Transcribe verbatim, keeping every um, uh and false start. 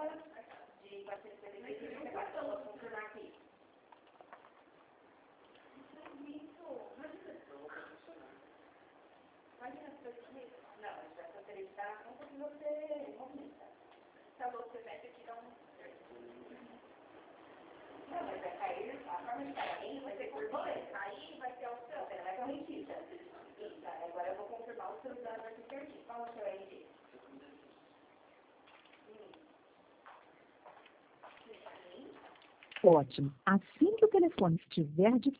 de quatrocentos e setenta e cinco, eu vou confirmar aqui. Não, mas vai facilitar a conta que você movimenta. Então você mete aqui, dá um... Não, mas vai cair, a forma de pagamento vai ser por boleto. Aí vai ser a opção, você não vai correntista. Isso, agora eu vou confirmar o seu dano aqui certinho. Qual é o seu R G? Ótimo. Assim que o telefone estiver de